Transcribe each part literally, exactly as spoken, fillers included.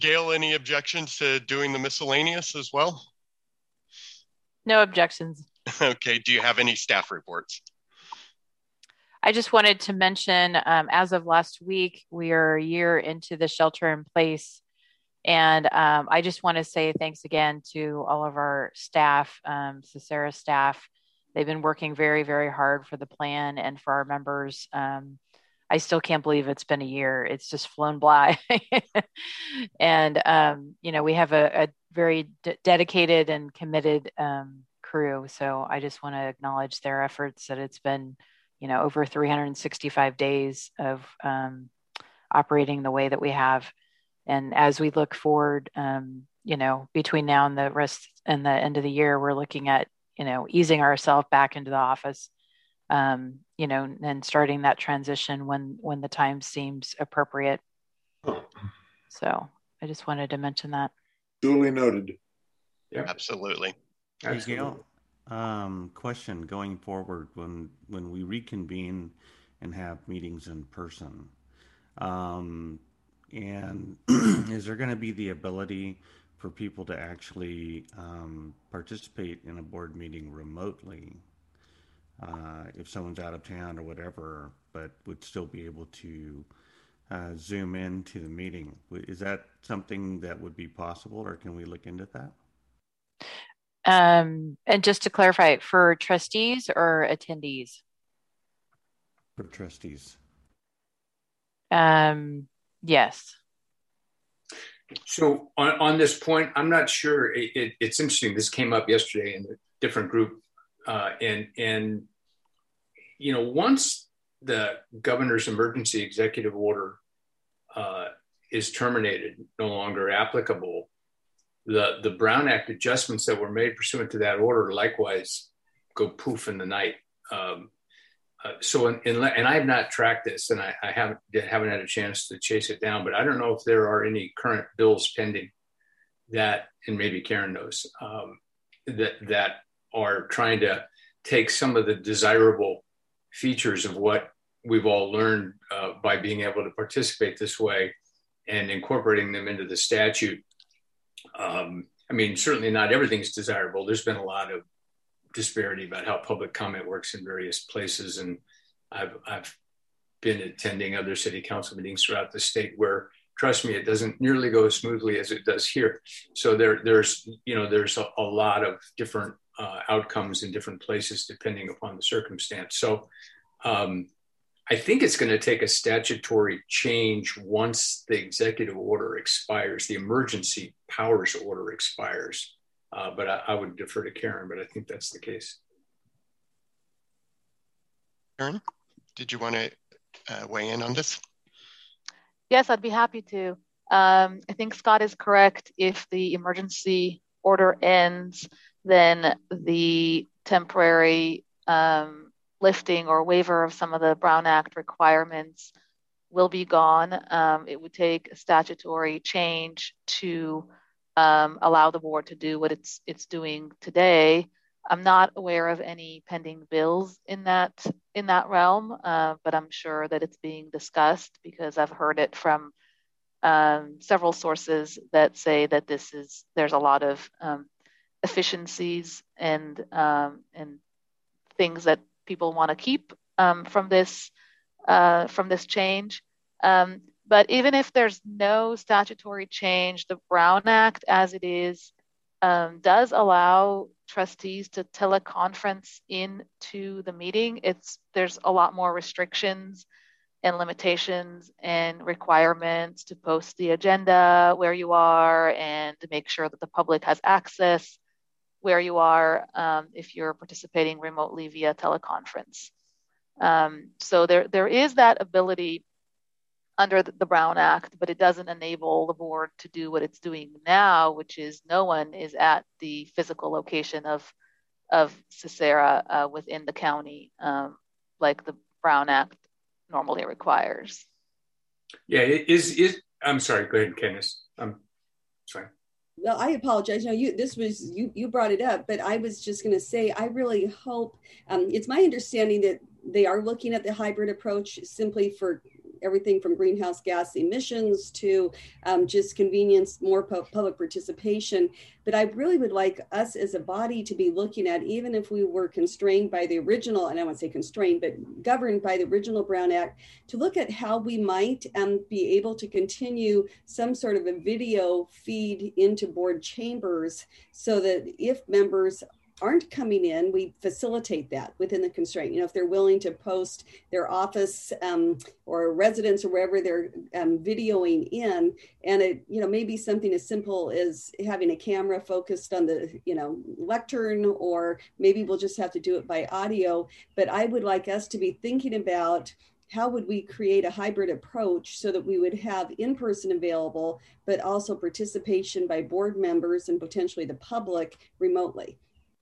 Gail, any objections to doing the miscellaneous as well? No objections. Okay. Do you have any staff reports? I just wanted to mention, um, as of last week, we are a year into the shelter in place. And um, I just want to say thanks again to all of our staff, um, Cesara staff. They've been working very, very hard for the plan and for our members. Um, I still can't believe it's been a year. It's just flown by. and, um, you know, we have a, a very d- dedicated and committed um, crew. So I just want to acknowledge their efforts that it's been, you know, over three hundred sixty-five days of um, operating the way that we have. And as we look forward, um, you know, between now and the rest and the end of the year, we're looking at, you know, easing ourselves back into the office, um, you know, and starting that transition when when the time seems appropriate. So I just wanted to mention that. Duly noted. Yeah, absolutely. Hey, Gail, um, question going forward when when we reconvene and have meetings in person. Um, And is there going to be the ability for people to actually um, participate in a board meeting remotely uh, if someone's out of town or whatever, but would still be able to uh, zoom into the meeting? Is that something that would be possible, or can we look into that? Um, and just to clarify, for trustees or attendees? For trustees. Um, yes. So on, on this point, I'm not sure. It, it, it's interesting. This came up yesterday in a different group. Uh, and, and, you know, once the governor's emergency executive order uh, is terminated, no longer applicable, the, the Brown Act adjustments that were made pursuant to that order likewise go poof in the night. Um, Uh, so, in, in, and I have not tracked this, and I, I haven't haven't had a chance to chase it down. But I don't know if there are any current bills pending that, and maybe Karen knows, um, that that are trying to take some of the desirable features of what we've all learned uh, by being able to participate this way, and incorporating them into the statute. Um, I mean, certainly not everything's desirable. There's been a lot of disparity about how public comment works in various places. And I've, I've been attending other city council meetings throughout the state where, trust me, it doesn't nearly go as smoothly as it does here. So there, there's, you know, there's a, a lot of different uh, outcomes in different places, depending upon the circumstance. So um, I think it's going to take a statutory change once the executive order expires, the emergency powers order expires. Uh, but I, I would defer to Karen, but I think that's the case. Karen, did you want to uh, weigh in on this? Yes, I'd be happy to. Um, I think Scott is correct. If the emergency order ends, then the temporary um, lifting or waiver of some of the Brown Act requirements will be gone. Um, it would take a statutory change to Um, allow the board to do what it's it's doing today. I'm not aware of any pending bills in that in that realm, uh, but I'm sure that it's being discussed because I've heard it from um, several sources that say that this is there's a lot of um, efficiencies and um, and things that people want to keep um, from this uh, from this change. Um, But even if there's no statutory change, the Brown Act as it is um, does allow trustees to teleconference into the meeting. It's there's a lot more restrictions and limitations and requirements to post the agenda where you are and to make sure that the public has access where you are um, if you're participating remotely via teleconference. Um, so there there is that ability under the Brown Act, but it doesn't enable the board to do what it's doing now, which is no one is at the physical location of of Cesara uh, within the county, um, like the Brown Act normally requires. Yeah, it is. It, I'm sorry. Go ahead, Candace. I'm sorry. Well, I apologize. No, you. This was you. You brought it up, but I was just going to say I really hope. Um, it's my understanding that they are looking at the hybrid approach simply for everything from greenhouse gas emissions to um, just convenience, more pu- public participation. But I really would like us as a body to be looking at, even if we were constrained by the original, and I won't say constrained, but governed by the original Brown Act, to look at how we might um, be able to continue some sort of a video feed into board chambers so that if members aren't coming in, we facilitate that within the constraint. You know, if they're willing to post their office um, or residence or wherever they're um, videoing in, and it, you know, maybe something as simple as having a camera focused on the, you know, lectern, or maybe we'll just have to do it by audio. But I would like us to be thinking about how would we create a hybrid approach so that we would have in-person available, but also participation by board members and potentially the public remotely.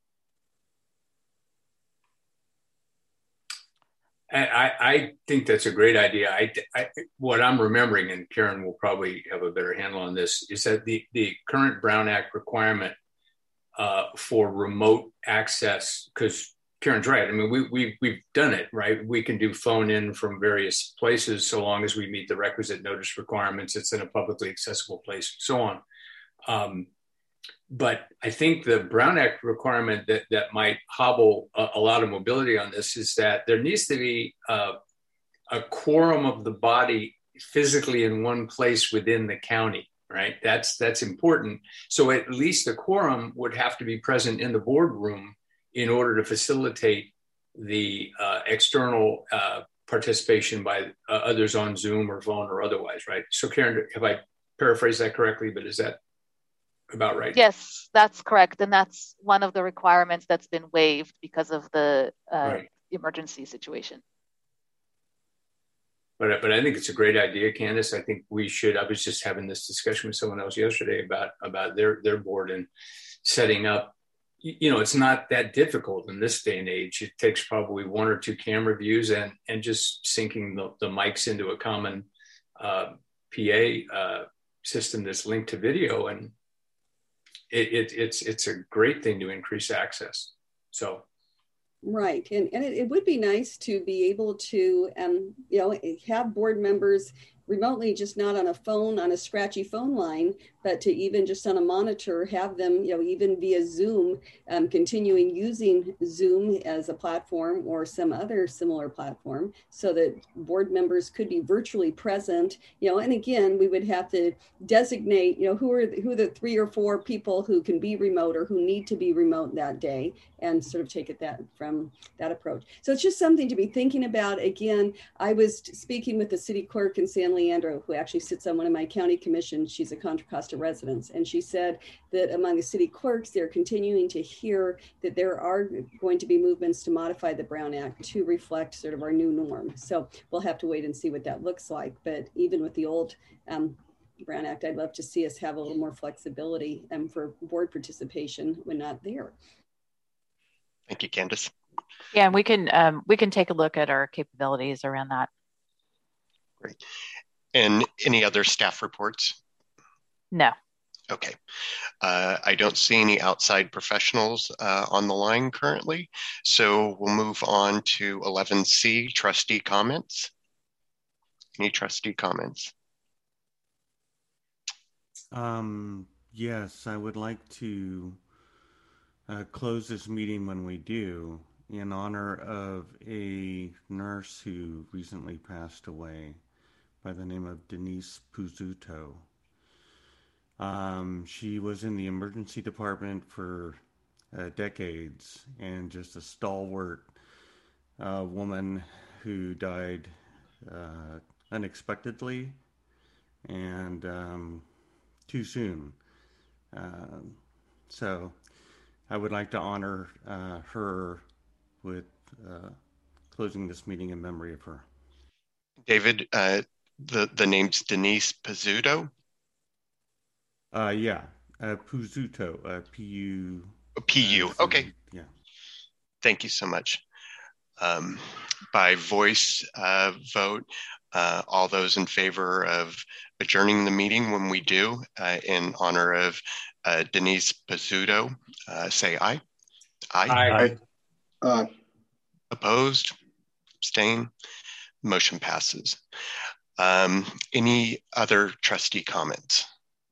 I, I think that's a great idea. I, I, what I'm remembering, and Karen will probably have a better handle on this, is that the, the current Brown Act requirement uh, for remote access, because Karen's right. I mean, we, we, we've done it, right? We can do phone in from various places so long as we meet the requisite notice requirements. It's in a publicly accessible place, so on. Um, But I think the Brown Act requirement that, that might hobble a, a lot of mobility on this is that there needs to be uh, a quorum of the body physically in one place within the county, right? That's, that's important. So at least a quorum would have to be present in the boardroom in order to facilitate the uh, external uh, participation by uh, others on Zoom or phone or otherwise, right? So Karen, have I paraphrased that correctly, but is that about right? Yes, that's correct. And that's one of the requirements that's been waived because of the uh, right. emergency situation. But, but I think it's a great idea, Candace. I think we should, I was just having this discussion with someone else yesterday about, about their, their board and setting up, you know, it's not that difficult in this day and age. It takes probably one or two camera views and, and just syncing the, the mics into a common uh, P A uh, system that's linked to video, and It, it, it's it's a great thing to increase access. So, right, and and it, it would be nice to be able to um you know have board members remotely, just not on a phone, on a scratchy phone line, but to even just on a monitor, have them, you know, even via Zoom, um, continuing using Zoom as a platform or some other similar platform so that board members could be virtually present, you know, and again, we would have to designate, you know, who are who are the three or four people who can be remote or who need to be remote that day, and sort of take it that from that approach. So it's just something to be thinking about. Again, I was speaking with the city clerk in San Leandro, who actually sits on one of my county commissions. She's a Contra Costa resident. And she said that among the city clerks, they're continuing to hear that there are going to be movements to modify the Brown Act to reflect sort of our new norm. So we'll have to wait and see what that looks like. But even with the old um, Brown Act, I'd love to see us have a little more flexibility um, for board participation when not there. Thank you, Candace. Yeah, and we can um, we can take a look at our capabilities around that. Great. And any other staff reports? No. Okay. Uh, I don't see any outside professionals uh, on the line currently. So we'll move on to eleven C, trustee comments. Any trustee comments? Um, yes, I would like to uh, close this meeting when we do in honor of a nurse who recently passed away by the name of Denise Pizzuto. Um, she was in the emergency department for uh, decades and just a stalwart uh, woman who died uh, unexpectedly and um, too soon. Uh, so I would like to honor uh, her with uh, closing this meeting in memory of her. David, uh, the, the name's Denise Pizzuto? Uh, yeah, uh, Pizzuto, uh, P U. P U, uh, okay. Yeah. Thank you so much. Um, by voice uh, vote, uh, all those in favor of adjourning the meeting when we do uh, in honor of uh, Denise Pizzuto, uh, say aye. Aye. Aye. Uh, Opposed? Abstain? Motion passes. Um, any other trustee comments?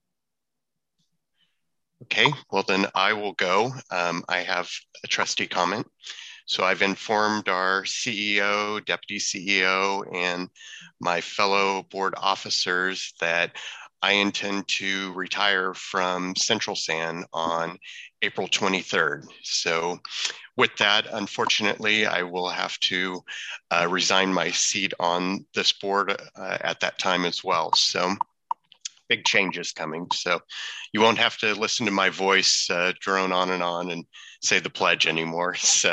Okay, well then I will go. Um, I have a trustee comment. So I've informed our C E O, deputy C E O, and my fellow board officers that I intend to retire from Central SAN on April twenty-third. So with that, unfortunately, I will have to uh, resign my seat on this board uh, at that time as well. So big changes coming. So you won't have to listen to my voice uh, drone on and on and say the pledge anymore. So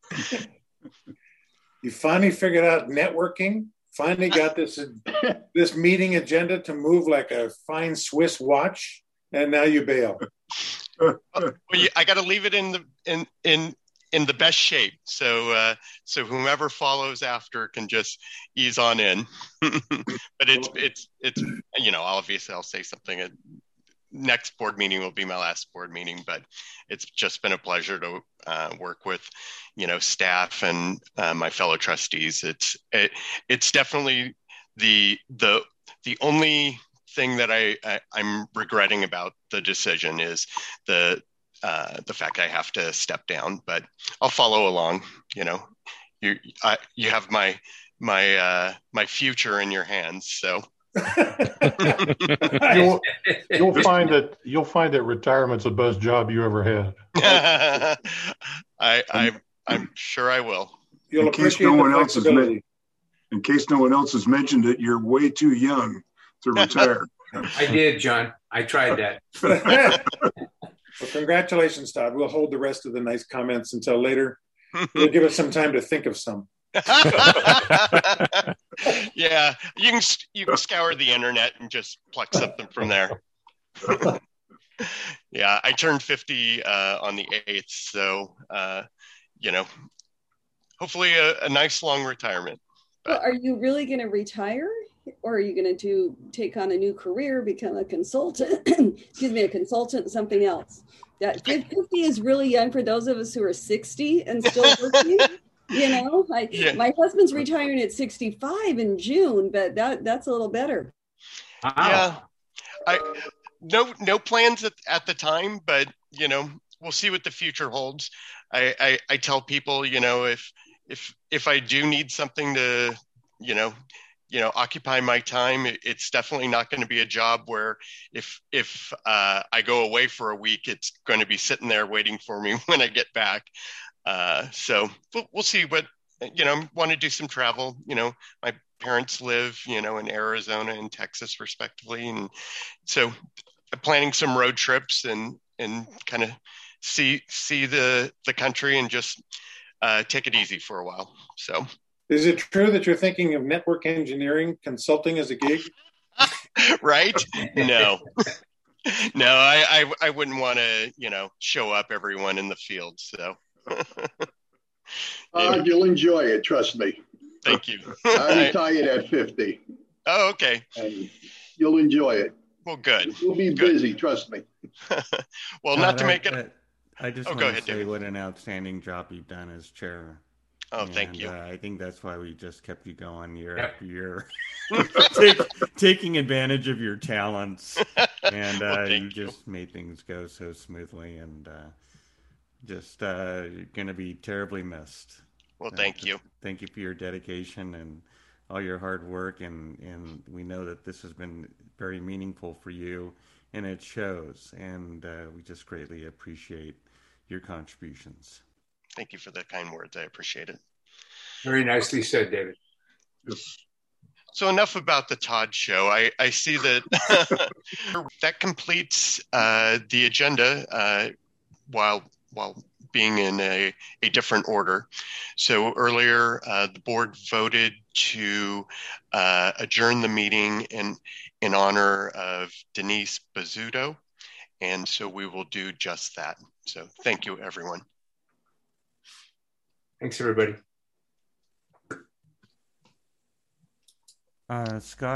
you finally figured out networking, finally got this this meeting agenda to move like a fine Swiss watch, and now you bail. Well, I got to leave it in the in in in the best shape, so uh, so whomever follows after can just ease on in. But it's it's it's you know, obviously I'll say something at next board meeting will be my last board meeting, but it's just been a pleasure to uh, work with, you know, staff and uh, my fellow trustees. It's it, it's definitely the the the only thing that I, I I'm regretting about the decision is the uh, the fact I have to step down, but I'll follow along. You know, you I, you have my my uh, my future in your hands, so. you'll, you'll find that you'll find that retirement's the best job you ever had. I, I I'm sure I will. You'll in case no one else has mentioned, in case no one else has mentioned it, you're way too young to retire. I did, John. I tried that. Well, congratulations, Todd. We'll hold the rest of the nice comments until later. It'll give us some time to think of some. Yeah, you can you can scour the internet and just pluck something from there. Yeah, I turned fifty uh, on the eighth, so uh, you know, hopefully a, a nice long retirement. But... Well, are you really going to retire, or are you going to do take on a new career, become a consultant? Excuse me, a consultant, something else. That fifty is really young for those of us who are sixty and still working. You know, I, yeah. My husband's retiring at sixty-five in June, but that that's a little better. Wow. Yeah, I no no plans at, at the time, but you know, we'll see what the future holds. I, I I tell people, you know, if if if I do need something to, you know, you know, occupy my time, it, it's definitely not going to be a job where if if uh, I go away for a week, it's going to be sitting there waiting for me when I get back. Uh, so we'll, we'll see what, you know, want to do some travel. You know, my parents live, you know, in Arizona and Texas respectively. And so I'm planning some road trips and, and kind of see, see the, the country and just uh, take it easy for a while. So. Is it true that you're thinking of network engineering consulting as a gig? Right? No. No, I, I, I wouldn't want to, you know, show up everyone in the field. So. uh, you'll enjoy it, trust me. Thank you. I retired at fifty. Oh, okay. And you'll enjoy it. Well, good. You'll be good. busy, trust me. Well, Todd, not to I, make it. I, I just oh, want go to ahead, say David. what an outstanding job you've done as chair. Oh, and, thank you. Uh, I think that's why we just kept you going year yep. after year, Take, taking advantage of your talents, and uh, well, you, you just made things go so smoothly, and uh, just uh, you're going to be terribly missed. Well, thank uh, you. Thank you for your dedication and all your hard work, and, and we know that this has been very meaningful for you, and it shows, and uh, we just greatly appreciate your contributions. Thank you for the kind words. I appreciate it. Very nicely said, David. So enough about the Todd show. I, I see that that completes uh, the agenda uh, while while being in a, a different order. So earlier, uh, the board voted to uh, adjourn the meeting in, in honor of Denise Bizzuto. And so we will do just that. So thank you, everyone. Thanks, everybody. Uh, Scott.